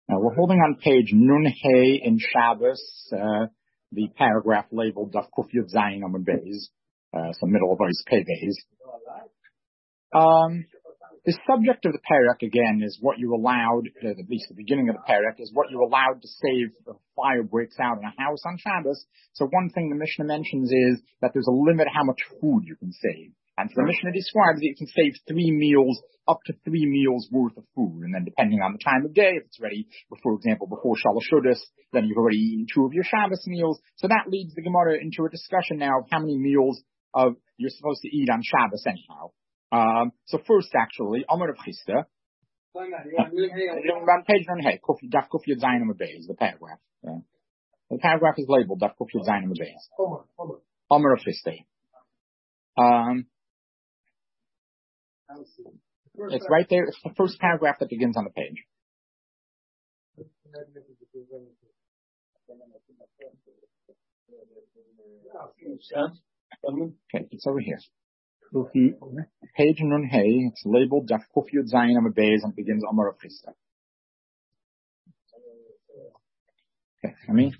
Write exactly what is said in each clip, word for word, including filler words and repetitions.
Now we're holding on page Nun Hey in Shabbos, uh, the paragraph labeled Daf Kuf Yud Zayin Amud Beis, uh, so middle of Ois Pei Beis. Um, the subject of the parak again is what you're allowed, at least the beginning of the parak, is what you're allowed to save if a fire breaks out in a house on Shabbos. So one thing the Mishnah mentions is that there's a limit how much food you can save. And so the Mishnah describes that you can save three meals, up to three meals worth of food. And then depending on the time of day, if it's ready, for example, before Shalosh Shudas, then you've already eaten two of your Shabbos meals. So that leads the Gemara into a discussion now of how many meals of you're supposed to eat on Shabbos anyhow. Um, so first actually, Amar of Chista. On page one, hey, Daf Kuf Yud Zayin Amud Beis, the paragraph. Yeah. The paragraph is labeled Daf Kuf Yud Zayin Amud Beis. Amar of Chista. Um, It's right there. It's the first paragraph that begins on the page. Okay, it's over here. Page Nun Hey. It's labeled Daf Kuf Yud Zayin Amud Beis and begins Amar of Chista. Okay, I mean.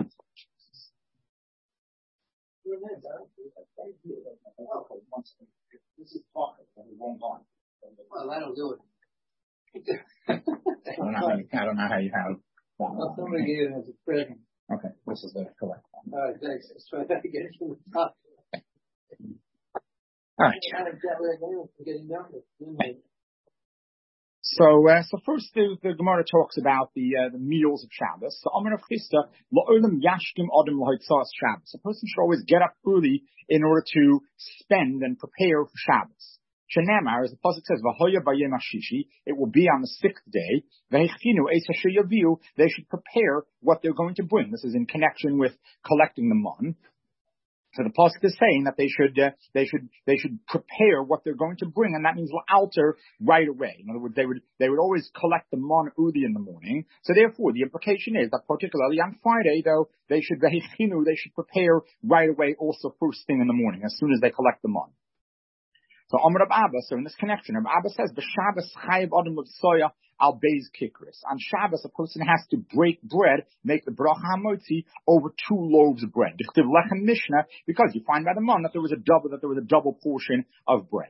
Well, I don't do it. I don't know how you, I don't know how you have. Well, somebody gave it as a present. Okay, this is the correct one. All right, thanks. Let's try that again from the top. All right. So, uh, so first the, the Gemara talks about the uh, the meals of Shabbos. So, Amar of Chista, la'olam yashkim adam l'hoitzas Shabbos. A person should always get up early in order to spend and prepare for Shabbos. Shenamar, as the pasuk says, v'hoya b'yom hashishi, it will be on the sixth day. V'hechinu eis asher yaviu, they should prepare what they're going to bring. This is in connection with collecting the mon. So the pasuk is saying that they should uh, they should they should prepare what they're going to bring, and that means alter right away. In other words, they would they would always collect the mon early in the morning. So therefore, the implication is that particularly on Friday, though, they should they should prepare right away, also first thing in the morning, as soon as they collect the mon. So Amar Rab Abba, so in this connection, Rab Abba says, "B'Shabbos chayav adam l'tsoya al beis kikris." On Shabbos, a person has to break bread, make the bracha hamotzi over two loaves of bread. Dichtiv lechem mishnah, because you find by the mon that there was a double that there was a double portion of bread.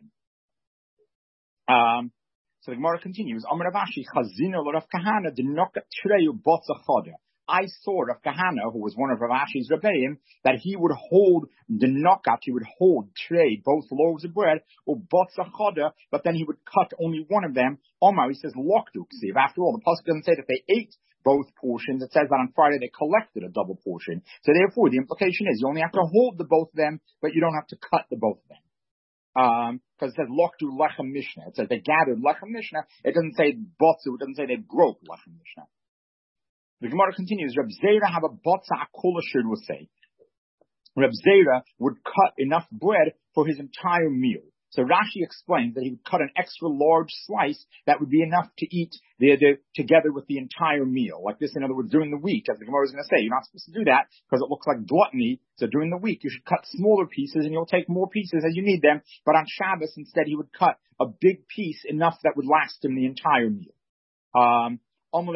Um, so the Gemara continues. Amar Rav Ashi chazina l'Rav Kahana denoka treyu botza choda. I saw Rav Kahana, who was one of Rav Ashi's Rebbeim, that he would hold the knockout, he would hold trade, both loaves of bread, or botza choda, but then he would cut only one of them. Omar, he says, lokduk. See, after all, the pasuk doesn't say that they ate both portions. It says that on Friday they collected a double portion. So therefore, the implication is you only have to hold the both of them, but you don't have to cut the both of them. Um, because it says lokdu lechem mishnah. It says they gathered lechem mishnah. It doesn't say botzu. It doesn't say they broke lechem mishnah. The Gemara continues, Reb Zera have a botza akula should will say. Reb Zera would cut enough bread for his entire meal. So Rashi explains that he would cut an extra large slice that would be enough to eat the, the, together with the entire meal. Like this, in other words, during the week, as the Gemara is going to say, you're not supposed to do that because it looks like gluttony. So during the week, you should cut smaller pieces and you'll take more pieces as you need them. But on Shabbos, instead, he would cut a big piece enough that would last him the entire meal. Um, Doesn't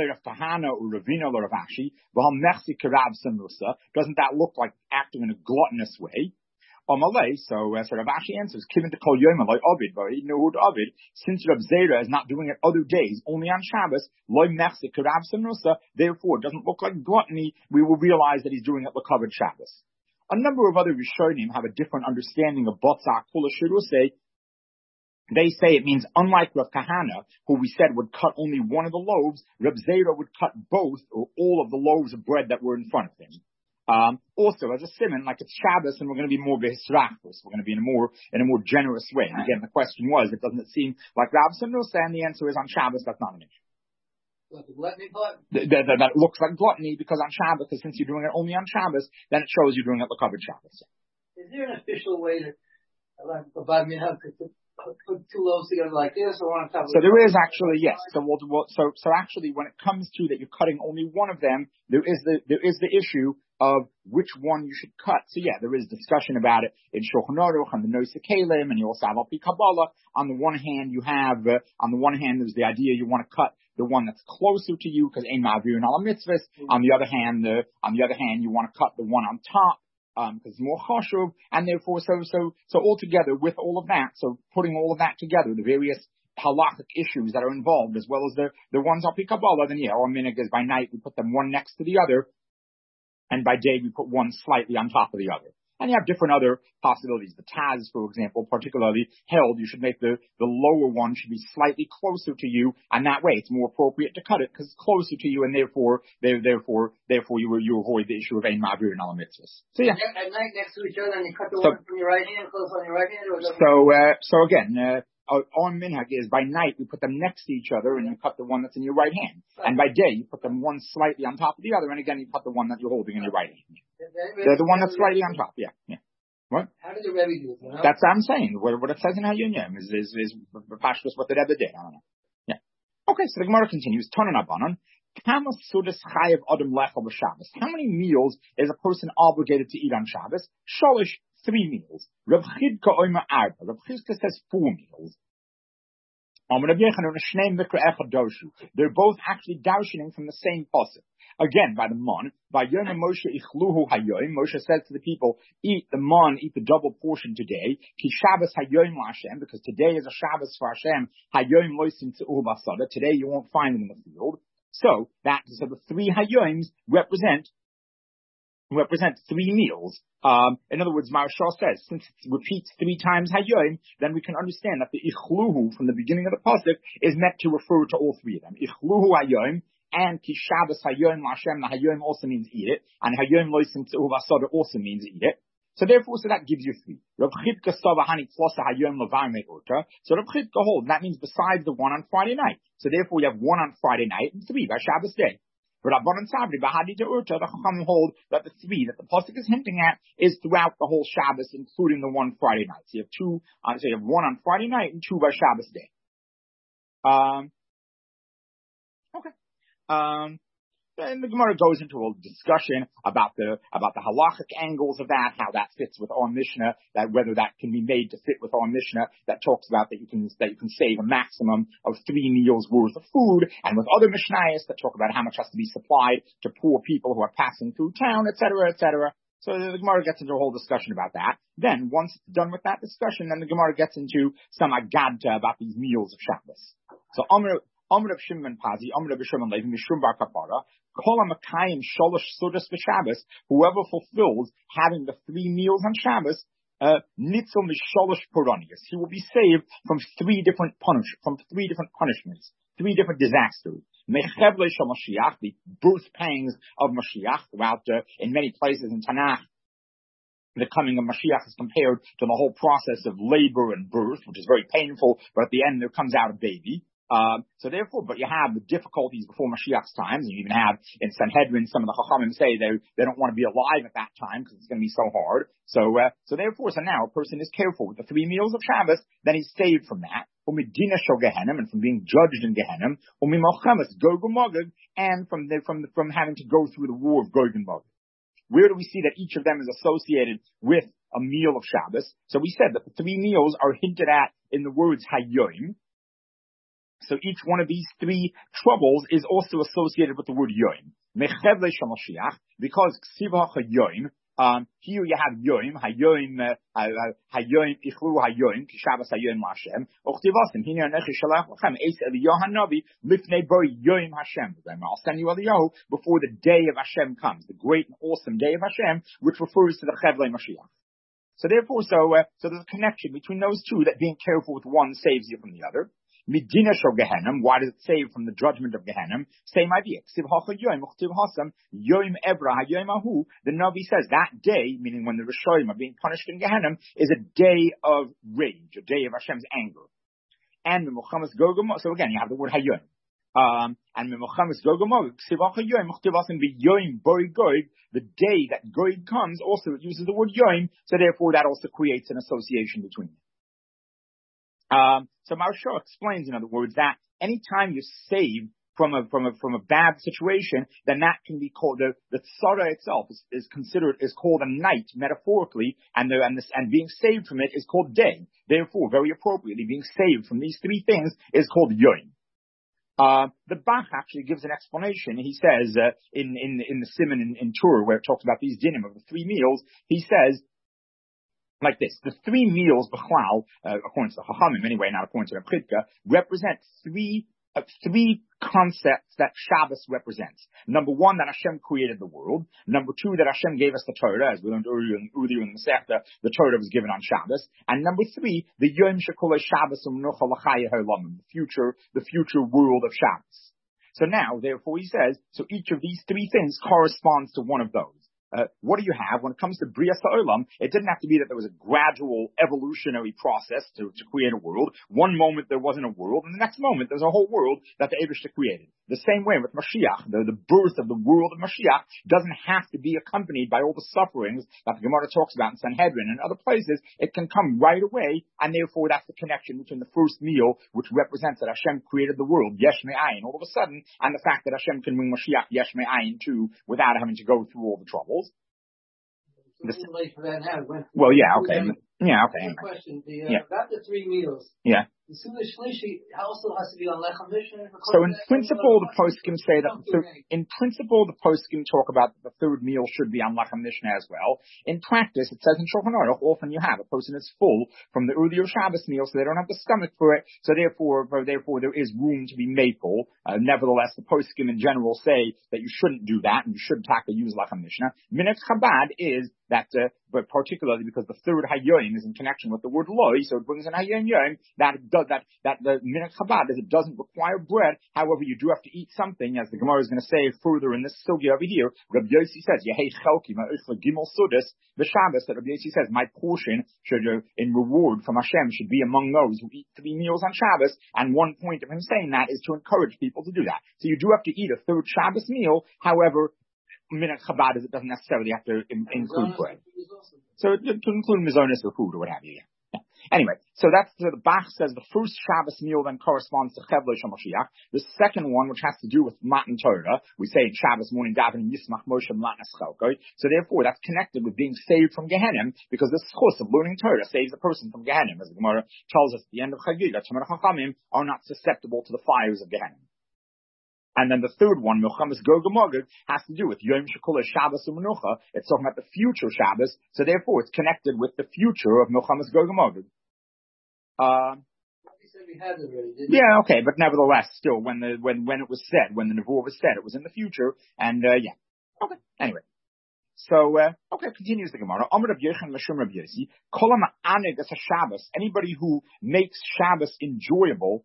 that look like acting in a gluttonous way? So, uh, so Rav Ashi answers, since Rav Zera is not doing it other days, only on Shabbos, therefore it doesn't look like gluttony, we will realize that he's doing it l'kavod Shabbos. A number of other Rishonim have a different understanding of Botza Kula Shirusei. They say it means unlike Rav Kahana, who we said would cut only one of the loaves, Rav Zera would cut both or all of the loaves of bread that were in front of him. Um, also, as a simon, like it's Shabbos, and we're going to be more behisrachos, we're going to be in a more in a more generous way. And again, the question was, it doesn't seem like Rav Sanusa, and the answer is on Shabbos, that's not an issue. Like the gluttony part? That, that, that looks like gluttony because on Shabbos, because since you're doing it only on Shabbos, then it shows you're doing it l'kavod Shabbos. Is there an official way to, like, provide me help to put two loaves together like this, or on top of So there is actually, yes. So, we'll, we'll, so, so actually, when it comes to that, you're cutting only one of them. There is the there is the issue of which one you should cut. So yeah, there is discussion about it in Shulchan Aruch and the Noisei Kelim, and you also have Al Pi Kabbalah. On the one hand, you have uh, on the one hand, there's the idea you want to cut the one that's closer to you, because ein ma'avirin ala mitzvahs. On the other hand, the, on the other hand, you want to cut the one on top, um, because it's more chashuv, and therefore, so, so, so altogether, with all of that, so putting all of that together, the various halachic issues that are involved, as well as the, the ones al pi Kabbalah, then yeah, our minhag is by night, we put them one next to the other, and by day, we put one slightly on top of the other. And you have different other possibilities. The Taz, for example, particularly held you should make the, the lower one should be slightly closer to you, and that way it's more appropriate to cut it because it's closer to you, and therefore, therefore, therefore you you avoid the issue of ein ma'avir and ala mitzvahs. So yeah. At night next to each other, and you cut the so, one from your right hand, close on your right hand, or so uh, so again. Uh, Our minhag is by night we put them next to each other and you cut the one that's in your right hand. And by day you put them one slightly on top of the other, and again you cut the one that you're holding in your right hand. They're the one that's slightly on top, yeah. yeah. What? How did the Rebbe do it? You know? That's what I'm saying. What, what it says in Hayunyam is is is pashtus what the Rebbe did. I don't know. Yeah. Okay, so the Gemara continues. Tanan Abanon. How many meals is a person obligated to eat on Shabbos? Sholish, three meals. Rav Chidka oima arba. Rav Chidka says four meals. They're both actually darshaning from the same pasuk. Again, by the mon, by Yom Moshe ichluhu hayoim, Moshe says to the people, eat the mon, eat the double portion today, ki Shabbos hayoim Hashem, because today is a Shabbos for Hashem, hayoim loisim tzu'u basada, today you won't find them in the field. So, that, so the three hayoims represent represent three meals. Um, in other words, Maharshal says, since it repeats three times hayoim, then we can understand that the ichluhu from the beginning of the pasuk is meant to refer to all three of them. Ichluhu hayoim, and ki Shabbos hayoim Hashem, the hayoim also means eat it, and hayoim loisim tzu'u basada also means eat it. So therefore, so that gives you three. Rav Chidka Savahani Tlosa Hayom Levarme Urta. So Rav Chidka holds, that means besides the one on Friday night. So therefore, you have one on Friday night and three by Shabbos day. But Rabbanan Sabri, Bahadi to Urta, the Chacham hold that the three that the pasuk is hinting at is throughout the whole Shabbos, including the one Friday night. So you have two, uh, so you have one on Friday night and two by Shabbos day. Um, okay. Um, And the Gemara goes into a discussion about the about the halachic angles of that, how that fits with our Mishnah, that whether that can be made to fit with our Mishnah that talks about that you can that you can save a maximum of three meals worth of food, and with other Mishnayos that talk about how much has to be supplied to poor people who are passing through town, et cetera, et cetera. So the Gemara gets into a whole discussion about that. Then, once it's done with that discussion, then the Gemara gets into some agadta about these meals of Shabbos. So Amr Amr of Shimon Pazi, Amr of Shimon Levi, Mishum Bar Kapara, Kol HaMakayim Sholosh Sudas B'Shabbos, whoever fulfills having the three meals on Shabbos, uh, Nitzel Misholosh Poronius, he will be saved from three different punish, from three different punishments, three different disasters. Mechevle Shal Mashiach, the birth pangs of Mashiach, throughout, uh, in many places in Tanakh, the coming of Mashiach is compared to the whole process of labor and birth, which is very painful, but at the end there comes out a baby. Um, so therefore, but you have the difficulties before Mashiach's times, and you even have in Sanhedrin some of the Chachamim say they they don't want to be alive at that time because it's going to be so hard. So uh, so therefore, so now a person is careful with the three meals of Shabbos, then he's saved from that, umidina shel Gehenim, and from being judged in Gehenim, umimolchemes Gog and Magog, and from the, from the, from having to go through the war of Gog and Magog. Where do we see that each of them is associated with a meal of Shabbos? So we said that the three meals are hinted at in the words Hayoim. So each one of these three troubles is also associated with the word yoim. Mechevle shel Mashiach, because ksiva hayoim, um, here you have yoim, hayoim, hayoim, ichlu hayoim, kishavas hayoim Hashem, ochtivasim, hine anechi shalach lachem, eis Eliyahu hanavi, lifnei bori yoim Hashem. I'll send you Eliyahu before the day of Hashem comes, the great and awesome day of Hashem, which refers to the Chevle Mashiach. So therefore, so, uh, so there's a connection between those two, that being careful with one saves you from the other. Medina shel Gehenim, why does it save from the judgment of Gehenim? Same idea. The Navi says that day, meaning when the Rishoyim are being punished in Gehenim, is a day of rage, a day of Hashem's anger. And the Muhammad's Gogomog, so again, you have the word Hayoim. Um, and the Muhammad's Gogomog, the day that Gog comes, also it uses the word Yoim, so therefore that also creates an association between them. Um, so Maharshal explains, in other words, that anytime you're saved from a from a from a bad situation, then that can be called the the tzara itself is, is considered is called a night metaphorically, and the and this and being saved from it is called day. Therefore, very appropriately, being saved from these three things is called yoim. Uh, the Bach actually gives an explanation. He says, uh, in, in, in the Simon in, in Tur, where it talks about these dinim of the three meals, he says, like this, the three meals, b'chlal, uh, according to the Chachamim anyway, not according to the Chidka, represent three, uh, three concepts that Shabbos represents. Number one, that Hashem created the world. Number two, that Hashem gave us the Torah, as we learned earlier in, earlier in the Masechta, the Torah was given on Shabbos. And number three, the Yom Shekol Shabbos U'Menucha L'Chayei Ha'olam, the future, the future world of Shabbos. So now, therefore, he says, so each of these three things corresponds to one of those. Uh, what do you have when it comes to Brias Ha'olam? It didn't have to be that there was a gradual evolutionary process to, to create a world. One moment there wasn't a world, and the next moment there's a whole world that the Eibishter created. The same way with Mashiach, the, the birth of the world of Mashiach doesn't have to be accompanied by all the sufferings that the Gemara talks about in Sanhedrin and other places. It can come right away, and therefore that's the connection between the first meal, which represents that Hashem created the world, Yesh Me'ayin, all of a sudden, and the fact that Hashem can bring Mashiach Yesh Me'ayin too, without having to go through all the troubles. It's a little late for that now. Well, yeah, okay. Yeah, okay. One question. The, uh, yeah. About the three meals. Yeah. The Suda Shlishi also has to be on Lechem Mishnah. So in principle, the poskim say that the third, in principle, the poskim talk about the third meal should be on Lechem Mishnah as well. In practice, it says in Shulchan Aruch, often you have a person is full from the earlier Shabbos meal, so they don't have the stomach for it. So therefore, therefore there is room to be maple. Uh, nevertheless, the poskim in general say that you shouldn't do that, and you should tackle use Lechem Mishnah. Minhag Chabad is that, uh, but particularly because the third Hayyim is in connection with the word loy, so it brings in Hayyim Yom, that does, that, that the Minhag Chabad is it doesn't require bread. However, you do have to eat something, as the Gemara is going to say further in this sugya over here. Rabbi Yossi says, Yehei Chelki ma'uchla gimel sudis v'Shabbos, that Rabbi Yossi says, my portion should, uh, in reward from Hashem, should be among those who eat three meals on Shabbos, and one point of him saying that is to encourage people to do that. So you do have to eat a third Shabbos meal, however, Minhag Chabad is it doesn't necessarily have to in, include bread. So to include mizonos or food or what have you, yeah. yeah. Anyway, so that's, so the Bach says the first Shabbos meal then corresponds to Chevlo Shemoshiach. The second one, which has to do with Matan Torah, we say in Shabbos morning davening Yismach Moshe Matan Eschelkoi. So therefore, that's connected with being saved from Gehenna, because the schus of learning Torah saves a person from Gehenna, as the Gemara tells us at the end of Chagiga. Tamar Chachamim are not susceptible to the fires of Gehenna. And then the third one, Milchamas Gog Magog, has to do with Yom Shekol Shabbos U'Menucha. It's talking about the future Shabbos, so therefore it's connected with the future of Milchamas Gog Magog. Uh, yeah, okay, but nevertheless, still, when the when when it was said, when the Nevuah was said, it was in the future, and uh, yeah, okay. Anyway, so uh, okay, continues the Gemara. Amar Rabbi Yochanan Mashum Rabbi Yossi, Kol ha'ma'aneg as a Shabbos. Anybody who makes Shabbos enjoyable,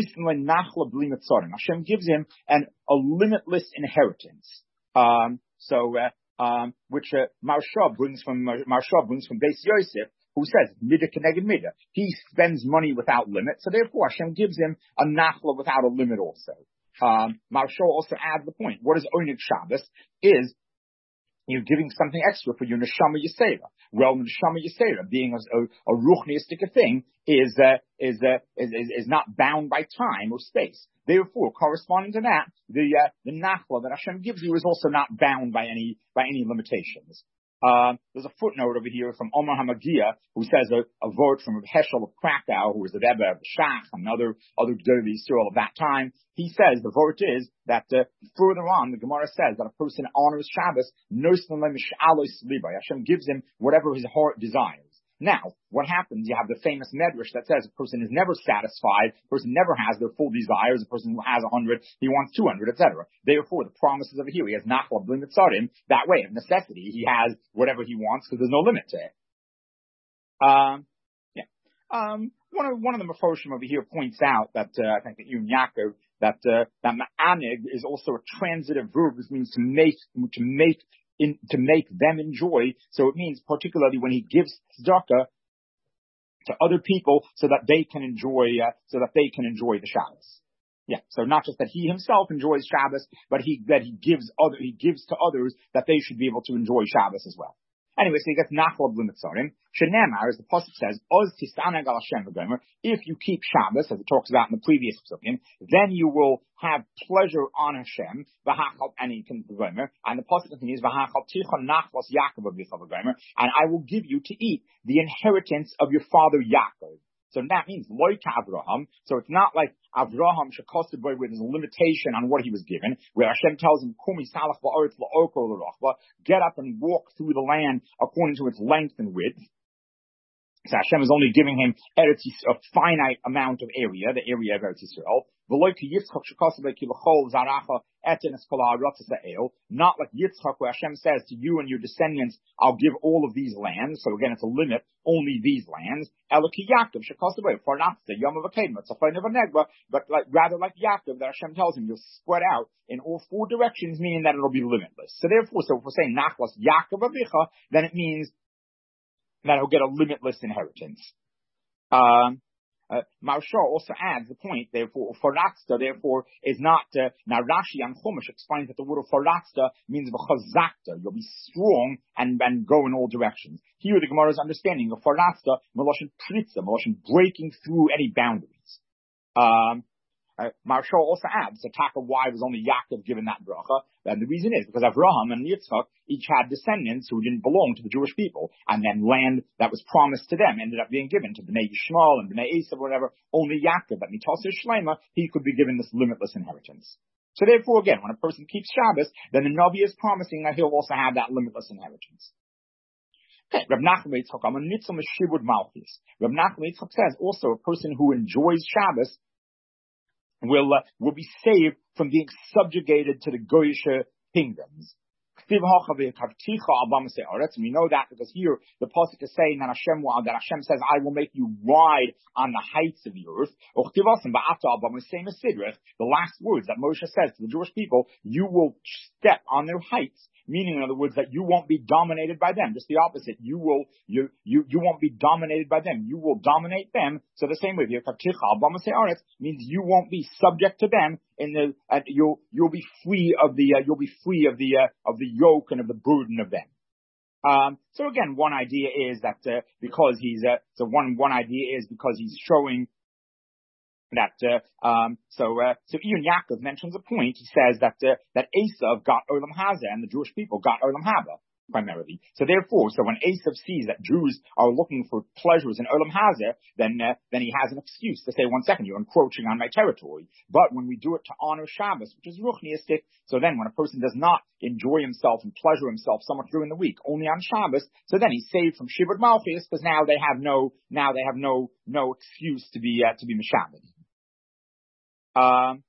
Hashem gives him an a limitless inheritance. Um, so, uh, um, which uh, Marsha brings from Marsha brings from Beis Yosef, who says midah keneged midah. He spends money without limit, so therefore Hashem gives him a nachla without a limit also. Um, Marsha also adds the point. What is Oneg Shabbos? Is you're giving something extra for your neshama yisera. Well, neshama yisera, being a, a, a ruchniistic thing, is, uh, is, uh, is, is, is not bound by time or space. Therefore, corresponding to that, the, uh, the nachla that Hashem gives you is also not bound by any, by any limitations. Uh, there's a footnote over here from Omar Hamagia, who says a, a word from Heschel of Krakow, who was the Rebbe of the Shach and other, other Gdolei Yisrael of that time. He says the word is that, uh, further on, the Gemara says that a person honors Shabbos, Hashem gives him whatever his heart desires. Now, what happens? You have the famous medrash that says a person is never satisfied, a person never has their full desires, a person who has a hundred, he wants two hundred, et cetera. Therefore, the promises over here, he has nachla b'lim mitzarim, that way, of necessity, he has whatever he wants because there's no limit to it. Um, yeah. Um, one of, one of the Mefoshim over here points out that, uh, I think that Yun Yaakov, that, uh, that ma'anig is also a transitive verb, which means to make, to make, In, to make them enjoy. So it means particularly when he gives tzedakah to other people so that they can enjoy, uh, so that they can enjoy the Shabbos. Yeah. So not just that he himself enjoys Shabbos, but he, that he gives other, he gives to others that they should be able to enjoy Shabbos as well. Anyway, so he gets nachla b'lim mitzarim. Shenemar, as the pasuk says, oz tisanag al Hashem v'gomer. If you keep Shabbos, as it talks about in the previous psukim, then you will have pleasure on Hashem. V'hachal, and he can v'gomer. And the pasuk continues, v'hachal tichon nachlos Yaakov v'bicha v'gomer. And I will give you to eat the inheritance of your father Yaakov. So that means loy to Avraham. So it's not like Avraham shekosed boy where there's a limitation on what he was given, where Hashem tells him, Kumi salach ba'oretz la'oko l'rochva, get up and walk through the land according to its length and width. So Hashem is only giving him Eretz Yisrael, a finite amount of area, the area of Eretz Yisrael. Not like Yitzchak, where Hashem says to you and your descendants, I'll give all of these lands. So again, it's a limit, only these lands. But like, rather like Yaakov, that Hashem tells him, you'll spread out in all four directions, meaning that it'll be limitless. So therefore, so if we're saying Nachlas Yaakov Avicha, then it means that he'll get a limitless inheritance. Um, uh, Maharsha also adds the point, therefore, Faratzta, therefore, is not, uh, now Rashi and Chumash explains that the word of Faratzta means V'chazakta, you'll be strong and, and go in all directions. Here the Gemara's understanding of Faratzta, Meloshin Pritza, Meloshin breaking through any boundaries. Um, Uh, Maharsha also adds the attack of why was only Yaakov given that bracha, and the reason is because Avraham and Yitzchak each had descendants who didn't belong to the Jewish people, and then land that was promised to them ended up being given to Bnei Yishmael and Bnei Esav or whatever. Only Yaakov, but Mitosir Shlema, he could be given this limitless inheritance. So therefore, again, when a person keeps Shabbos, then the Navi is promising that he'll also have that limitless inheritance. Okay, Reb Nachum Yitzchak, I'm a nitzum shibud malchus. Reb Nachum Yitzchak says also a person who enjoys Shabbos will uh, will be saved from being subjugated to the Goyish kingdoms. We know that because here the pasuk is saying that Hashem that Hashem says, "I will make you ride on the heights of the earth." The last words that Moshe says to the Jewish people, "You will step on their heights." Meaning, in other words, that you won't be dominated by them. Just the opposite. You will, you, you, you won't be dominated by them. You will dominate them. So the same way, means you won't be subject to them. In the, uh, you'll, you'll be free of the, uh, you'll be free of the, uh, of the yoke and of the burden of them. Um, so again, one idea is that, uh, because he's, uh, so one, one idea is because he's showing that, uh, um, so, uh, so Ian Yaakov mentions a point. He says that, uh, that Esav got Olam Hazeh and the Jewish people got Olam Haba primarily. So therefore, so when Esav sees that Jews are looking for pleasures in Olam Hazeh, then, uh, then he has an excuse to say, one second, you're encroaching on my territory. But when we do it to honor Shabbos, which is ruchniistic, so then when a person does not enjoy himself and pleasure himself so much during the week, only on Shabbos, so then he's saved from Shibud Malchus, because now they have no, now they have no, no excuse to be, uh, to be Meshabed. Um,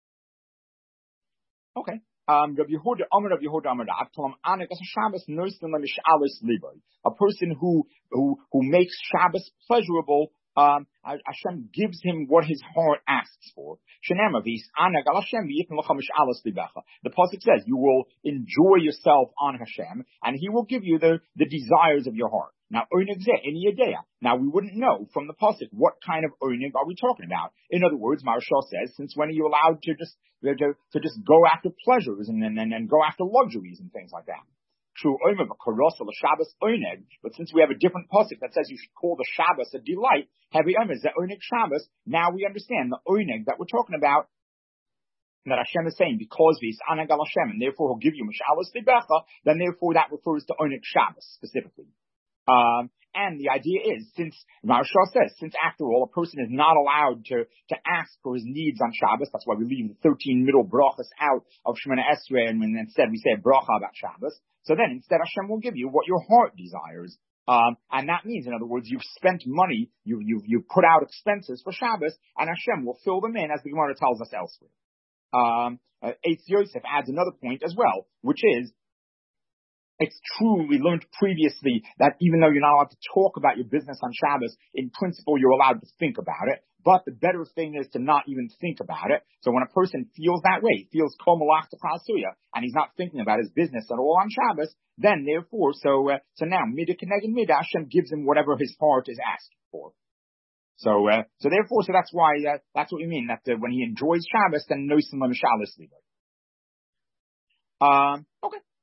okay. Um, Rabbi Yehuda, Amar Rabbi Yehuda Amar Rav, Tolam Anek as a Shabbos noistan lemishalos liboy. A person who, who, who makes Shabbos pleasurable, um, Hashem gives him what his heart asks for. Shenema vis Anek al Hashem v'yitn lecha mishalos libecha. The pasuk says, you will enjoy yourself on Hashem, and He will give you the, the desires of your heart. Now, oinig zeh, any idea. Now, we wouldn't know from the pasuk what kind of oinig are we talking about. In other words, Maharsha says, since when are you allowed to just to, to just go after pleasures and and, and go after luxuries and things like that? True, oimer v'karosel Shabbos oinig. But since we have a different pasuk that says you should call the Shabbos a delight, heavy oimer zeh oinig Shabbos. Now we understand the oinig that we're talking about. That Hashem is saying, because he's Anag al Hashem, and therefore He'll give you Mishalos Libecha, then therefore that refers to oinig Shabbos specifically. Um, and the idea is, since Maharsha says, since after all, a person is not allowed to, to ask for his needs on Shabbos, that's why we leave the thirteen middle brachas out of Shemona Esrei, and instead we say a bracha about Shabbos. So then instead Hashem will give you what your heart desires. Um, and that means, in other words, you've spent money, you, you've, you've put out expenses for Shabbos, and Hashem will fill them in, as the Gemara tells us elsewhere. Um, uh, Eitz Yosef adds another point as well, which is, it's true, we learned previously that even though you're not allowed to talk about your business on Shabbos, in principle you're allowed to think about it. But the better thing is to not even think about it. So when a person feels that way, feels kol malach t'chasuya, and he's not thinking about his business at all on Shabbos, then therefore, so uh, so now midah keneged midah, Hashem gives him whatever his heart is asking for. So uh, so therefore, so that's why uh, that's what we mean that uh, when he enjoys Shabbos, then noisim l'mishalos liboy. Um, okay.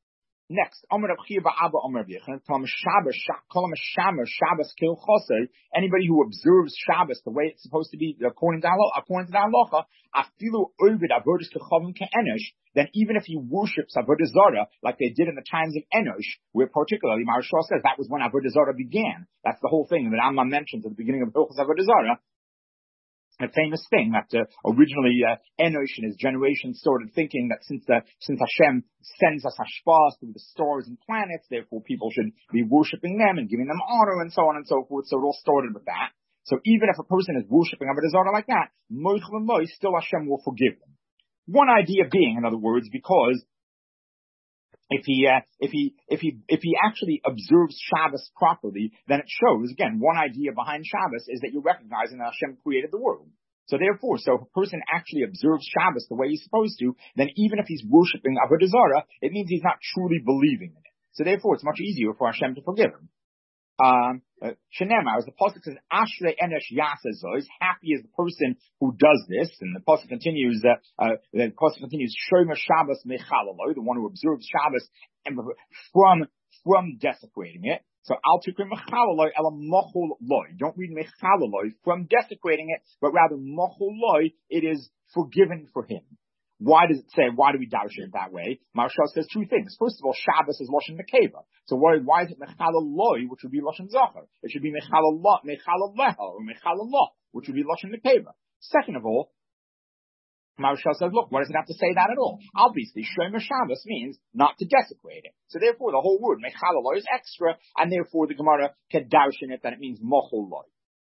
Next, Amar Rav Chiya Abba Amar Rav Yechon, Kol Shabbos, Kol Shabbos, Shabbos Kil Chosei. Anybody who observes Shabbos the way it's supposed to be according to halacha, according to the halacha, Afilu Ovid Avodas Kechavim Ke'enosh. Then even if he worships Avodah Zarah like they did in the times of Enosh, where particularly Maharshal says that was when Avodah Zarah began. That's the whole thing that Rambam mentions at the beginning of Hilchos Avodah Zarah. A famous thing that uh, originally uh, Enosh and his generation started thinking that since the, since Hashem sends us hashpahs through the stars and planets, therefore people should be worshipping them and giving them honor and so on and so forth. So it all started with that. So even if a person is worshipping Avodah Zarah like that, Moichel and Moi, still Hashem will forgive them. One idea being, in other words, because If he, uh, if he, if he, if he actually observes Shabbos properly, then it shows, again, one idea behind Shabbos is that you're recognizing that Hashem created the world. So therefore, so if a person actually observes Shabbos the way he's supposed to, then even if he's worshiping Avodah Zarah, it means he's not truly believing in it. So therefore, it's much easier for Hashem to forgive him. Um, Shenema, as the pasuk says, Ashrei Enosh Yaseh Zois, happy is the person who does this, and the pasuk continues, uh, uh, the pasuk continues, Shomer Shabbos Mechalaloi, the one who observes Shabbos and from, from desecrating it. So, Al Tukrim Mechalaloi, Ela Mochul Loi. Don't read Mechalaloi from desecrating it, but rather Mochul Loi, it is forgiven for him. Why does it say, why do we darshan it that way? Marshal says two things. First of all, Shabbos is Lashon Nekeva. So why, why is it Mechalaloi, which would be Lashon Zachar? It should be Mechalaleha, or Mechalalah, which would be Lashon Nekeva. Second of all, Marshal says, look, what does it have to say that at all? Obviously, Shomer Shabbos means not to desecrate it. So therefore, the whole word, Mechalaloi, is extra, and therefore the Gemara can darshan it that it means Mochul Loi.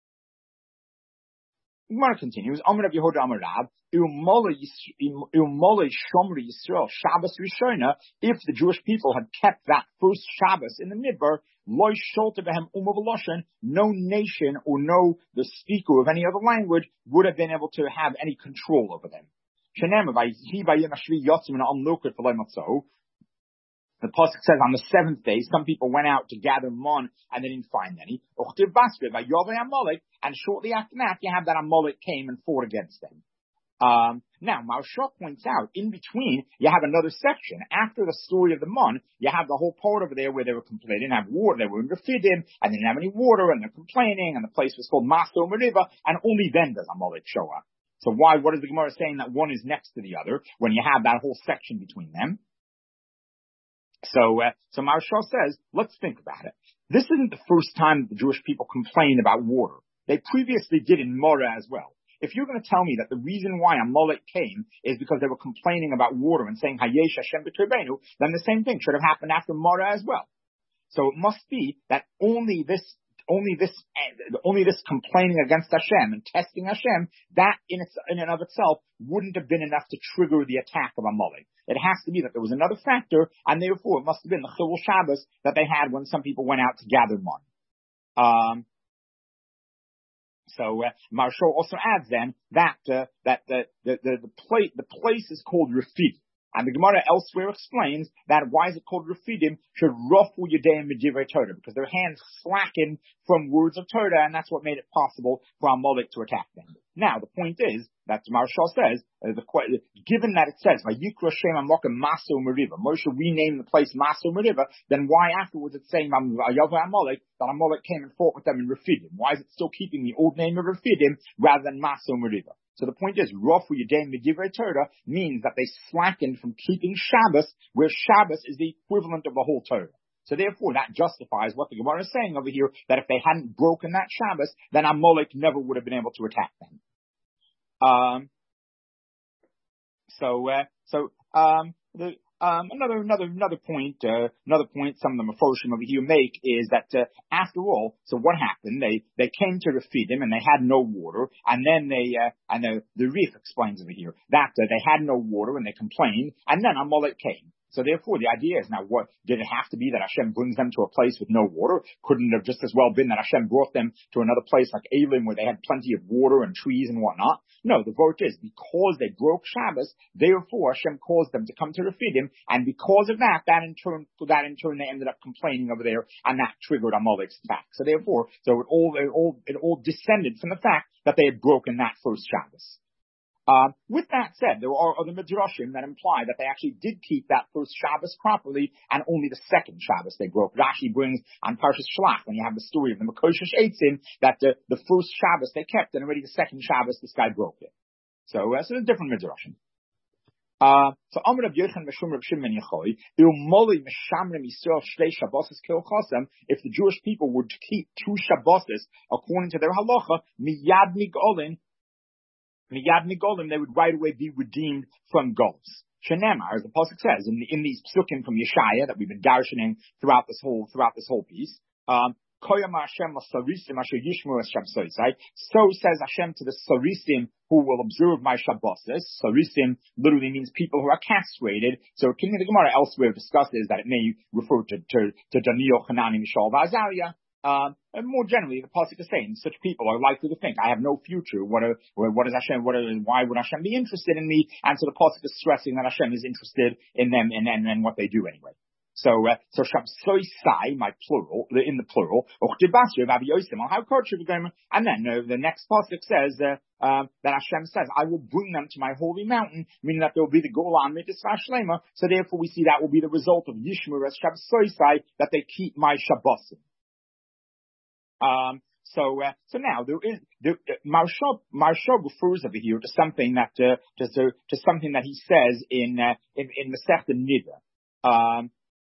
Gemara continues, Amar Rav Yehuda Amar Rab, Umolei Shomri Yisrael Shabbos Rishona, if the Jewish people had kept that first Shabbos in the Midbar, Loi Sholta Behem Umav Loshen, no nation or no the speaker of any other language would have been able to have any control over them. Shenema Vayhi Vayim Ashvi Yotzim and Amlokut V'Loi Matzah. The pasuk says on the seventh day, some people went out to gather mon and they didn't find any. And shortly after that, you have that Amalek came and fought against them. Um, now, Maharshal points out, in between, you have another section. After the story of the mon, you have the whole part over there where they were complaining, they didn't have water, they were in Refidim, and they didn't have any water, and they're complaining, and the place was called Masto Meriva, and only then does Amalek show up. So why, what is the Gemara saying that one is next to the other, when you have that whole section between them? So, uh, so Maharshal says, let's think about it. This isn't the first time the Jewish people complained about water. They previously did in Moreh as well. If you're going to tell me that the reason why Amalek came is because they were complaining about water and saying, Hayesh Hashem b'Torbeinu, then the same thing should have happened after Moreh as well. So it must be that only this, only this, only this complaining against Hashem and testing Hashem, that in, its, in and of itself wouldn't have been enough to trigger the attack of Amalek. It has to be that there was another factor, and therefore it must have been the Chilul Shabbos that they had when some people went out to gather mon. Um, So uh, Maharshal also adds then that uh, that the the the, the, place, the place is called Refidim, and the Gemara elsewhere explains that why is it called Refidim? Should rafu yadeim b'divrei Torah, because their hands slackened from words of Torah, and that's what made it possible for Amalek to attack them. Now the point is that Maharshal says, uh, the, given that it says Vayikra Shem Amokim Maso Meriva, Moshe renamed the place Maso Meriva, then why afterwards it's saying Ayava Amalek that Amalek came and fought with them in Refidim? Why is it still keeping the old name of Refidim rather than Maso Meriva? So the point is, Rafu Yadeim B'divrei Torah means that they slackened from keeping Shabbos, where Shabbos is the equivalent of the whole Torah. So therefore, that justifies what the Gemara is saying over here, that if they hadn't broken that Shabbos, then Amalek never would have been able to attack them. Um, so, uh, so, um, the, um, another, another, another point, uh, another point some of the Mefoshim over here make is that, uh, after all, so what happened? They, they came to Refidim and they had no water, and then they, uh, and the, the Rif explains over here that uh, they had no water and they complained, and then Amalek came. So therefore, the idea is now, what did it have to be that Hashem brings them to a place with no water? Couldn't it have just as well been that Hashem brought them to another place like Elim, where they had plenty of water and trees and whatnot? No, the vote is because they broke Shabbos, therefore Hashem caused them to come to Refidim, and because of that, that in turn, that in turn they ended up complaining over there, and that triggered Amalek's attack. So therefore, so it all, it all, it all descended from the fact that they had broken that first Shabbos. Um, with that said, there are other midrashim that imply that they actually did keep that first Shabbos properly, and only the second Shabbos they broke. Rashi brings on Parshas Shlach, when you have the story of the Mekoshesh Eitzim, that the, the first Shabbos they kept, and already the second Shabbos this guy broke it. So, uh, so there's different midrashim. Uh, so Amr of Yechon Meshum Rav Shimon Yechoy, Moli Meshamrim Yisrael Shtei Shabbos Kilchosem, if the Jewish people were to keep two Shabbos according to their halacha, miyad migolin, miyad migolin, they would right away be redeemed from goals. Shenemar, as the pasuk says in, the, in these psukim from Yeshaya that we've been darshaning throughout this whole throughout this whole piece. Um, So says Hashem to the Sarisim who will observe my Shabboses. Sarisim literally means people who are castrated. So the Gemara elsewhere discusses that it may refer to, to, to Daniel, Hanani, Mishael, Azariah. Um, and more generally, the pasuk is saying such people are likely to think, I have no future. What are, what is Hashem? What are, why would Hashem be interested in me? And so the pasuk is stressing that Hashem is interested in them and, and, and what they do anyway. So, uh, so Shabsoi my plural, in the plural, and then uh, the next pasuk says uh, um, that Hashem says, I will bring them to my holy mountain, meaning that there will be the Golan Mitzvah Shlema. So therefore, we see that will be the result of Yishmur as Shabsoi, that they keep my Shabbosim. Um, so, uh, so now there is there, uh, Maharsha, Maharsha refers over here to something that uh, to, to to something that he says in uh, in, in Masechta Nida. Um,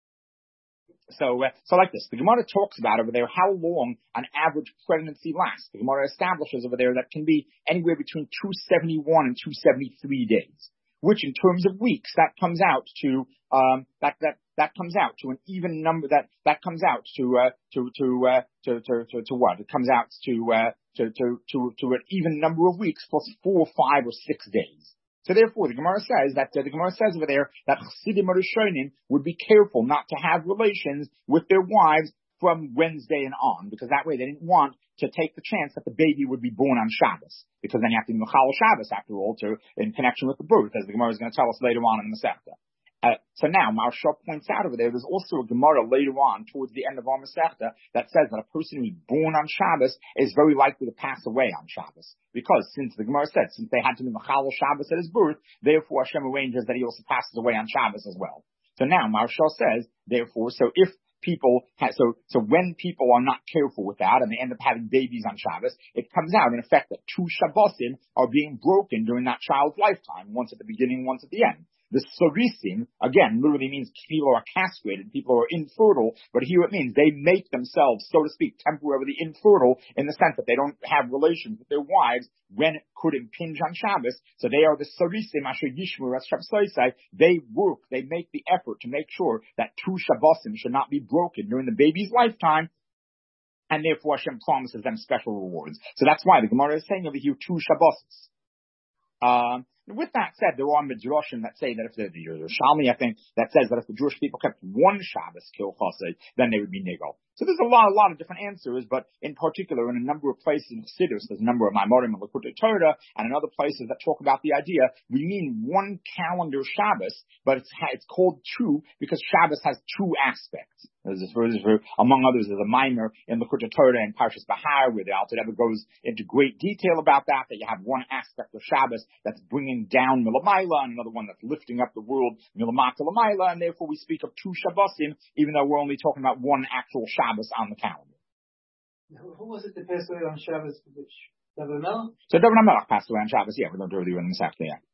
So, uh, so like this, the Gemara talks about over there how long an average pregnancy lasts. The Gemara establishes over there that can be anywhere between two seventy-one and two seventy-three days, which in terms of weeks, that comes out to, um, that, that, that comes out to an even number, that, that comes out to, uh, to, to, uh, to, to, to, to what? It comes out to, uh, to, to, to, to an even number of weeks plus four, five, or six days. So therefore, the Gemara says that uh, the Gemara says over there that Chassidim or Rishonim would be careful not to have relations with their wives from Wednesday and on, because that way they didn't want to take the chance that the baby would be born on Shabbos, because then you have to be Mechal Shabbos after all, to in connection with the birth, as the Gemara is going to tell us later on in the Masechta. Uh, so now, Maharsha points out over there, there's also a Gemara later on, towards the end of our Masechta, that says that a person who's born on Shabbos is very likely to pass away on Shabbos. Because, since the Gemara said, since they had to be Mechal Shabbos at his birth, therefore Hashem arranges that he also passes away on Shabbos as well. So now, Maharsha says, therefore, so if people, have, so, so when people are not careful with that, and they end up having babies on Shabbos, it comes out, in effect, that two Shabbosim are being broken during that child's lifetime, once at the beginning, once at the end. The Sarisim, again, literally means people are castrated, people are infertile, but here it means they make themselves, so to speak, temporarily infertile in the sense that they don't have relations with their wives when it could impinge on Shabbos. So they are the Sarisim, Asher Yishmur, as Shabsai, they work, they make the effort to make sure that two Shabbosim should not be broken during the baby's lifetime, and therefore Hashem promises them special rewards. So that's why the Gemara is saying over here two Shabbos. Um, With that said, there are midrashim that say that if the, the Yerushalmi, I think, that says that if the Jewish people kept one Shabbos Kilchosed, then they would be nigel. So there's a lot, a lot of different answers, but in particular, in a number of places in Chassidus, there's a number of Maimorim and Likutei Torah, and in other places that talk about the idea, we mean one calendar Shabbos, but it's it's called two because Shabbos has two aspects. There's this, there's this, among others, there's a minor in Likutei Torah and Parshas Bahar where the Alter Rebbe goes into great detail about that, that you have one aspect of Shabbos that's bringing down Milamayla, and another one that's lifting up the world Milamata Lamaila, and therefore we speak of two Shabbosim, even though we're only talking about one actual Shabbos on the calendar. Who, who was it that passed away on Shabbos? Which David Melech? So David Melech passed away on Shabbos. Yeah, we're going to do it in the Masechta. Yeah.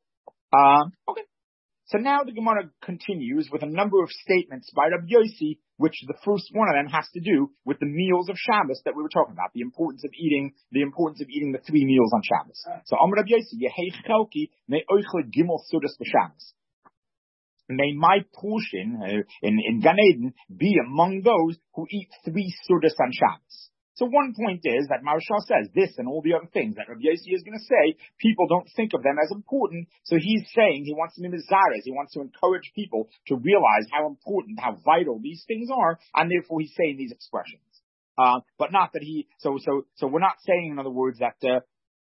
Um, okay. So now the Gemara continues with a number of statements by Rabbi Yossi, which the first one of them has to do with the meals of Shabbos that we were talking about, the importance of eating, the importance of eating the three meals on Shabbos. So Amar Rabbi Yossi, Yehei Chelki me oichle gimel sudas b'Shabbos. May my portion uh, in, in Gan Eden be among those who eat three sudas on Shabbos. So one point is that Maharsha says this and all the other things that Rabbi Yossi is going to say, people don't think of them as important. So he's saying he wants to be mizares, he wants to encourage people to realize how important, how vital these things are, and therefore he's saying these expressions. Uh, but not that he, so, so, so we're not saying, in other words, that, uh,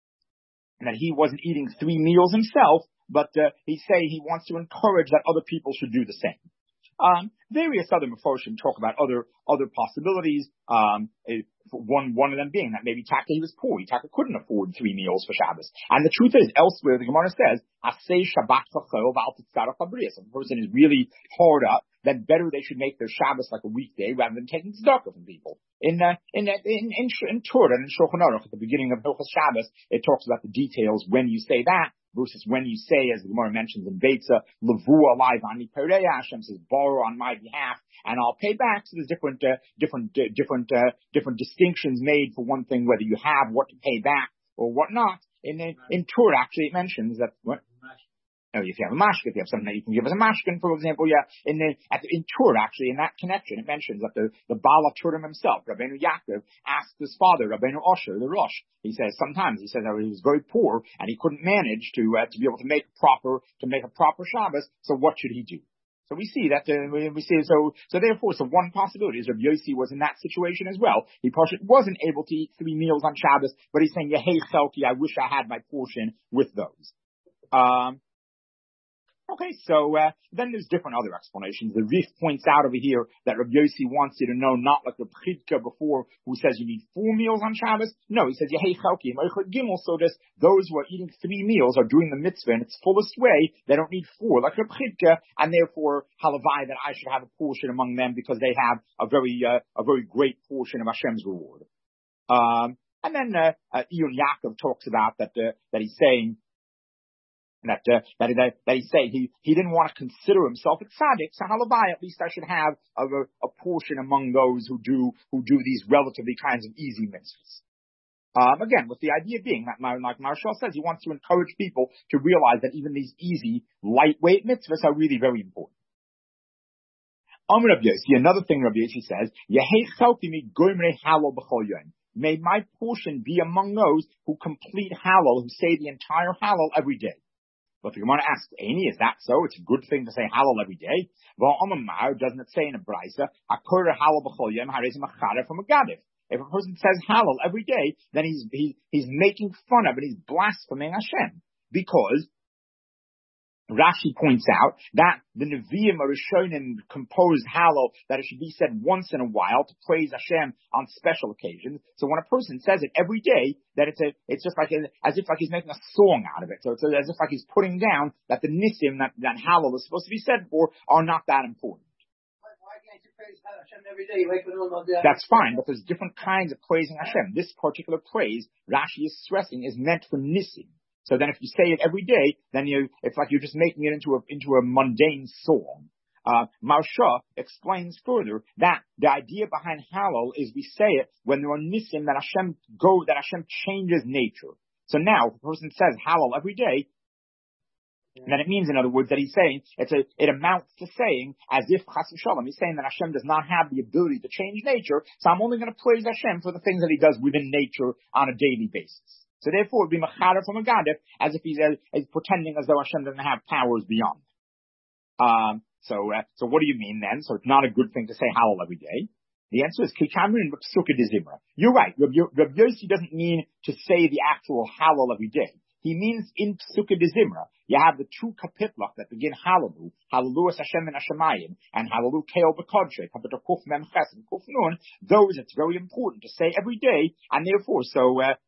that he wasn't eating three meals himself, but, uh, he's saying he wants to encourage that other people should do the same. Um, various other Meforshim talk about other other possibilities. Um, one one of them being that maybe Taka he was poor. Taka couldn't afford three meals for Shabbos. And the truth is, elsewhere the Gemara says, "Asay Shabbat chachol v'al titzarach habriyos." If a person is really hard up, then better they should make their Shabbos like a weekday rather than taking tzedakah from people. In uh, in in in, in Torah and in Shulchan Aruch at the beginning of Hilchos Shabbos, it talks about the details when you say that. Versus when you say, as the Gemara mentions in Beitza, Levu alive ani pereya, Hashem says, borrow on my behalf, and I'll pay back. So there's different, uh, different, uh, different, uh, different distinctions made for one thing, whether you have what to pay back or what not. In in, in Torah, actually, it mentions that what. Oh, if you have a mashkin, if you have something that you can give as a mashkin, for example, yeah, in the, at the, in Torah, actually, in that connection, it mentions that the, the Baal HaTurim himself, Rabbeinu Yaakov, asked his father, Rabbeinu Osher, the Rosh, he says, sometimes, he says that he was very poor, and he couldn't manage to, uh, to be able to make proper, to make a proper Shabbos, so what should he do? So we see that, uh, we, we see, so, so therefore, so one possibility is Rabbi Yossi was in that situation as well. He wasn't able to eat three meals on Shabbos, but he's saying, Yehei Chelki, I wish I had my portion with those. Um, Okay, so uh, then there's different other explanations. The Rif points out over here that Rabbi Yossi wants you to know, not like the Chidka before, who says you need four meals on Shabbos. No, he says Yehei Chelki Gimel. So this, those who are eating three meals are doing the mitzvah in its fullest way. They don't need four, like Rabbi Chidka, and therefore halavai that I should have a portion among them because they have a very uh, a very great portion of Hashem's reward. Um, and then uh, uh, Iyun Yaakov talks about that uh, that he's saying. That, uh, that, that, that he said he, he didn't want to consider himself a tzaddik, so halabai, at least I should have a, a portion among those who do, who do these relatively kinds of easy mitzvahs. Um, again, with the idea being that, like Marshall says, he wants to encourage people to realize that even these easy, lightweight mitzvahs are really very important. Amar Rabbi Yossi, another thing Rabbi Yossi says, Yehei chelki mi goymrei halal b'chol yom. May my portion be among those who complete halal, who say the entire halal every day. But if you want to ask, Aini, is that so? It's a good thing to say halal every day. Well, Amar, doesn't it say in a brisa, Hakura halal b'chol yom harezim achara from a gadif? If a person says halal every day, then he's he, he's making fun of it. He's blaspheming Hashem because Rashi points out that the Nevi'im or Rishonim composed halal, that it should be said once in a while to praise Hashem on special occasions. So when a person says it every day, that it's a, it's just like a, as if like he's making a song out of it. So it's a, as if like he's putting down that the nisim that, that halal is supposed to be said for are not that important. Why can't you praise Hashem every day? You wake up all day. That's fine, but there's different kinds of praising Hashem. This particular praise, Rashi is stressing, is meant for nisim. So then if you say it every day, then you, it's like you're just making it into a, into a mundane song. Uh, Marsha explains further that the idea behind halal is we say it when there are nisim that Hashem go, that Hashem changes nature. So now, if a person says halal every day, then it means, in other words, that he's saying, it's a, it amounts to saying, as if chas v'shalom, he's saying that Hashem does not have the ability to change nature, so I'm only going to praise Hashem for the things that he does within nature on a daily basis. So therefore, it would be machara from a gadif, as if he's, uh, he's pretending as though Hashem doesn't have powers beyond. Um, so, uh, so what do you mean then? So it's not a good thing to say halal every day. The answer is kikamun b'psuka d'zimra. You're right. Rabbi Yossi doesn't mean to say the actual halal every day. He means in psuka d'zimra. You have the two kapitlach that begin halalu, halalu as Hashem and Hashemayim, and halalu keol b'kodshei, kapitel kuf mem ches and kuf nun. Those it's very important to say every day, and therefore, so. Uh,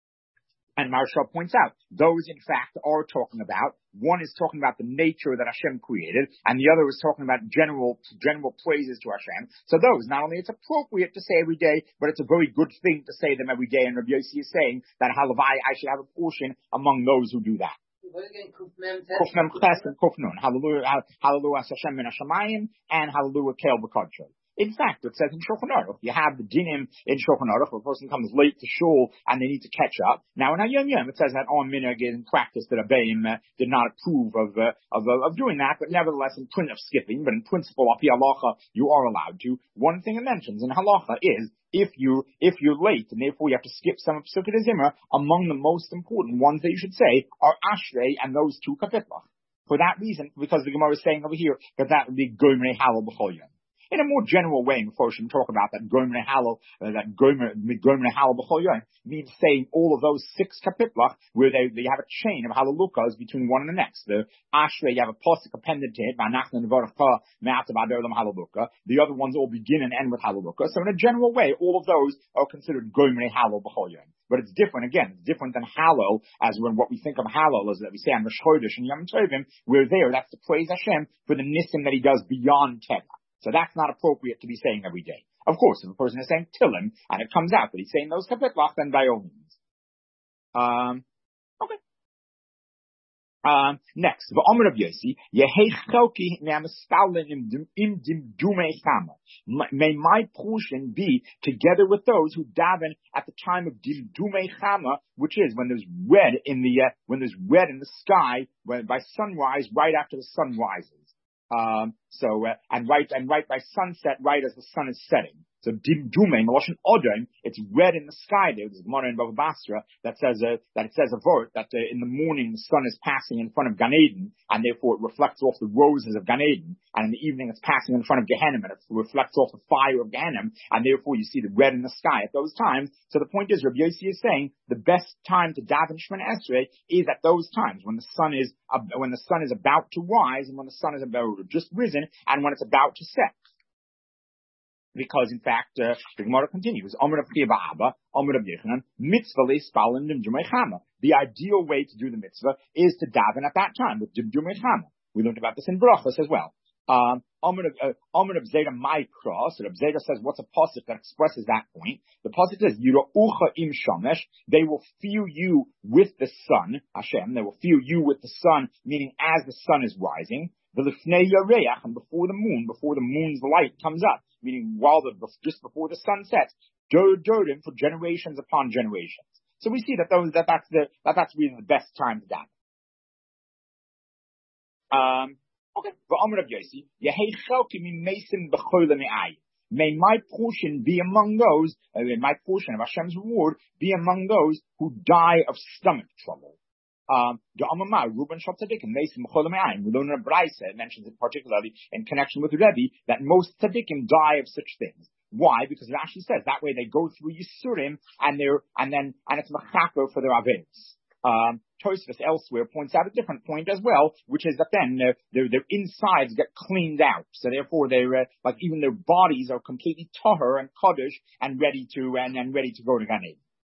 And Marshall points out, those in fact are talking about, one is talking about the nature that Hashem created, and the other is talking about general, general praises to Hashem. So those, not only it's appropriate to say every day, but it's a very good thing to say them every day, and Rabbi Yossi is saying that halavai, I should have a portion among those who do that. Kuf mem ches and kuf nun. Hallelujah, hallelujah Hashem and Hashemayim, and hallelujah keol b'kodshei. In fact, it says in Shulchan Aruch, you have the dinim in Shulchan Aruch, where a person comes late to shul and they need to catch up. Now in Hayom Yom, it says that on minhag in practice that Abayim uh, did not approve of, uh, of, uh, of doing that, but nevertheless in print of skipping, but in principle, api halacha, you are allowed to. One thing it mentions in halacha is, if you, if you're late, and therefore you have to skip some of Psukkah Zimra, among the most important ones that you should say are Ashrei and those two kapitlach. For that reason, because the Gemara is saying over here that that would be Gomrei Halal B'chol Yom. In a more general way, before we talk about that Gomer Halal, uh, that Gomer Halal B'chol Yom means saying all of those six kapitlach where they, they have a chain of halalukas between one and the next. The Ashrei, you have a pasuk appended to it, V'anachnu nevarcha me'atav ad olam halaluka. The other ones all begin and end with halaluka. So in a general way, all of those are considered Gomer Halal B'chol Yom. But it's different, again, it's different than Halal, as when what we think of Halal is that we say on Rosh Chodesh and Yom Tovim, we're there, that's to praise Hashem for the nisim that he does beyond Teva. So that's not appropriate to be saying every day. Of course, if a person is saying Tillim, and it comes out that he's saying those kapitlach, then by all means. Um, okay. Um, next, v'omer of Yosi, yehei chelki ne'amistalin im dimdume chama. May my portion be together with those who daven at the time of dimdume chama, which is when there's red in the uh, when there's red in the sky when, by sunrise, right after the sun rises. Um, so uh, and right and right by sunset, right as the sun is setting. So dimdume, Meloshin Odom, it's red in the sky there. There's a Gemara in Bava Basra that says uh, that it says a vort that uh, in the morning the sun is passing in front of Gan Eden, and therefore it reflects off the roses of Gan Eden, and in the evening it's passing in front of Gehenna, and it reflects off the fire of Gehenna, and therefore you see the red in the sky at those times. So the point is, Rabbi Yossi is saying the best time to daven Shemona Esrei is at those times when the sun is uh, when the sun is about to rise, and when the sun is about just risen, and when it's about to set. Because in fact, uh, the Gemara continues, Omer of Chiya Ba'aba, Omer of Yechanan, mitzvah le'spalin dimdumei chama. The ideal way to do the mitzvah is to daven at that time with dimdumei chama. We learned about this in Brachos as well. Um, Omer of Zeta Maikra, so Reb Zeta says, what's a pasuk that expresses that point? The pasuk says, Yira'ucha im shamesh, they will feel you with the sun, Hashem, they will feel you with the sun, meaning as the sun is rising, v'lifnei yareach, and before the moon, before the moon's light comes up, meaning while the, just before the sun sets, Dorim for generations upon generations. So we see that those, that that's the, that that's really the best time to daven. Um, okay. May my portion be among those, uh, my portion of Hashem's reward be among those who die of stomach trouble. Um, the Amamah, Reuben Shal Tzadikim, Mesim B'chol. We learn in a Braisa, it mentions it particularly in connection with Rebbe, that most Tzadikim die of such things. Why? Because Rashi says that way they go through Yisurim and they're, and then, and it's Machaper for their Averos. Um, Tosfos elsewhere points out a different point as well, which is that then their, their, their insides get cleaned out. So therefore they're, uh, like even their bodies are completely tahor and kaddish and ready to, and, and ready to go to Gan Eden.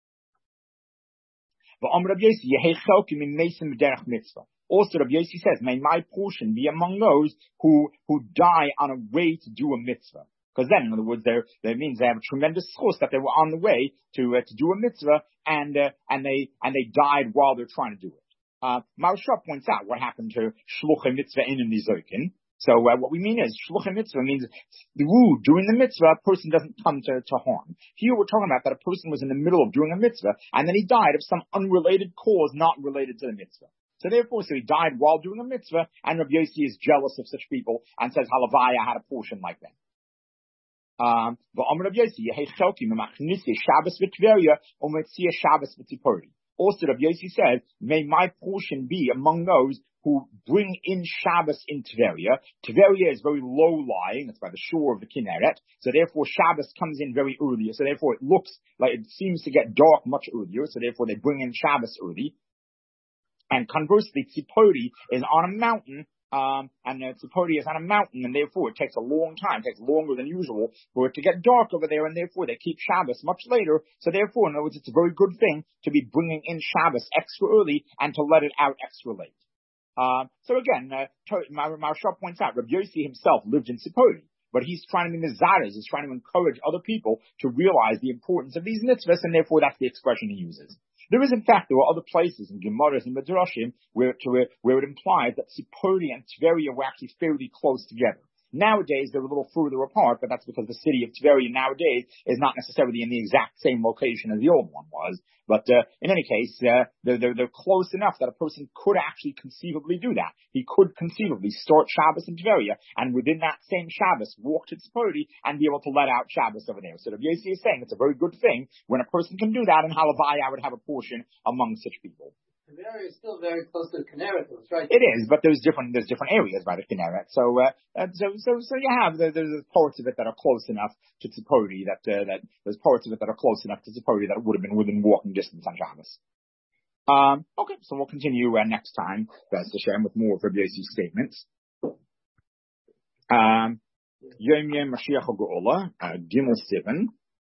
Also, Rabbi Yossi says, may my portion be among those who, who die on a way to do a mitzvah. Because then, in other words, there, that means they have a tremendous chus that they were on the way to, uh, to do a mitzvah, and, uh, and they, and they died while they're trying to do it. Uh, Maharsha points out what happened to Shluchei Mitzvah in and Nizokin. So uh, what we mean is, Shluchei Mitzvah means through doing the mitzvah, a person doesn't come to, to harm. Here we're talking about that a person was in the middle of doing a mitzvah, and then he died of some unrelated cause not related to the mitzvah. So therefore, so he died while doing a mitzvah, and Rabbi Yossi is jealous of such people, and says, Halavai, I had a portion like that. Um, also, Rabbi Yossi says, may my portion be among those who bring in Shabbos in Tveria. Tveria is very low-lying. It's by the shore of the Kinneret. So therefore, Shabbos comes in very early. So therefore, it looks like it seems to get dark much earlier. So therefore, they bring in Shabbos early. And conversely, Tzipori is on a mountain. Um, and uh, Tzipori is on a mountain, and therefore it takes a long time, it takes longer than usual for it to get dark over there, and therefore they keep Shabbos much later. So therefore, in other words, it's a very good thing to be bringing in Shabbos extra early and to let it out extra late. Uh, so again, uh, Maharsha points out, Rabbi Yossi himself lived in Tzipori, but he's trying to be mizares, he's trying to encourage other people to realize the importance of these mitzvahs, and therefore that's the expression he uses. There is, in fact, there are other places in Gemaras and Midrashim where, to where, where it implies that Tzipori and Tveria were actually fairly close together. Nowadays, they're a little further apart, but that's because the city of Tveria nowadays is not necessarily in the exact same location as the old one was. But uh, in any case, uh, they're, they're, they're close enough that a person could actually conceivably do that. He could conceivably start Shabbos in Tveria, and within that same Shabbos, walk to Tzipori and be able to let out Shabbos over there. So Rabbi Yossi is saying it's a very good thing when a person can do that, and Halavai, I would have a portion among such people. The area is still very close to the Kinneret, though. It's right. It is, but there's different there's different areas by the Kinneret. So uh, uh, so so so you have the, there's parts of it that are close enough to Tzipori that uh, that there's parts of it that are close enough to Tzipori that it would have been within walking distance on Shabbos. Um, okay, so we'll continue uh, next time, B'ez Hashem, with more of Rabbi Yossi's statements. Um, Yom Yom Mashiach HaGeula, uh, Gimel Sivan.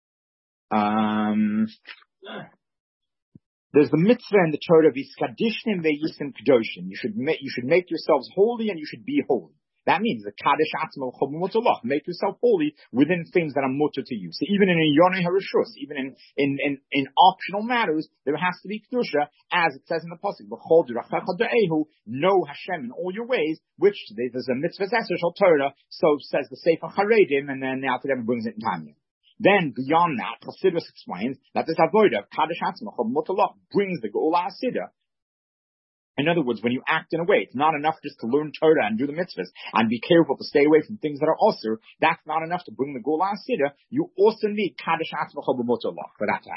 Um, there's the mitzvah in the Torah of Iskadishnim ve'Yisim Kedoshim. You should make, you should make yourselves holy and you should be holy. That means the Kaddish Atzmo Chobumotolach. Make yourself holy within things that are mutter to you. So even in a Yonei Harishus, even in, in, in, in optional matters, there has to be Kedusha, as it says in the Pasuk, B'chol D'rachecha De'ehu, know Hashem in all your ways, which there's a mitzvah Zesser Shal Torah, so says the Sefer Haredim, and then now today brings it in Tanya. Then beyond that, Chassidus explains that this avodah of Kaddish Atzmo Chobumotolach brings the Geula Hasidah. In other words, when you act in a way, it's not enough just to learn Torah and do the mitzvahs and be careful to stay away from things that are osur. That's not enough to bring the Geula Hasidah. You also need Kaddish Atzmo Chobumotolach for that to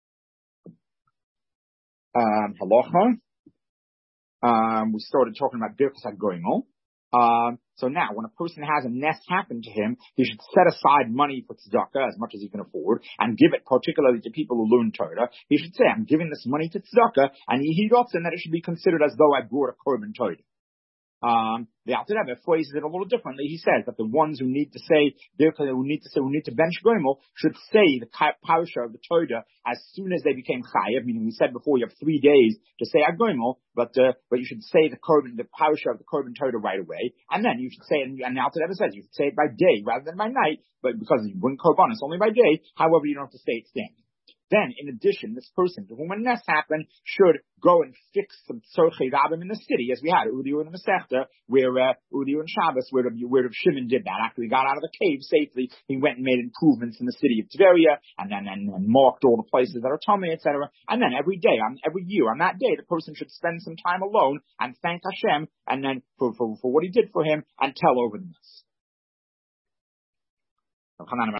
happen. Um, halacha. Um, we started talking about Birkas HaGoimel. Um, so now, when a person has a nest happen to him, he should set aside money for tzedakah as much as he can afford, and give it particularly to people who learn Torah. He should say, I'm giving this money to tzedakah, and he and that it should be considered as though I brought a korban Torah. Um, the Alter Rebbe phrases it a little differently. He says that the ones who need to say, who need to say, who need to bench Goimel, should say the parasha of the Torah as soon as they became chayav. Meaning, we said before, you have three days to say a Goimel, but uh, but you should say the korban, the parasha of the korban Torah right away, and then you should say it. And the Alter Rebbe says you should say it by day rather than by night, but because you bring korbanos only by day. However, you don't have to say it standing. Then, in addition, this person to whom a nest happened should go and fix some tzorchei rabbim in the city, as we had Udiyu in the Masechta, where uh, Udiyu and Shabbos, where where Shimon did that. After he got out of the cave safely, he went and made improvements in the city of Tveria, and then and, and marked all the places that are tummy, et cetera. And then every day, on every year, on that day, the person should spend some time alone and thank Hashem, and then for for, for what he did for him, and tell over the mess.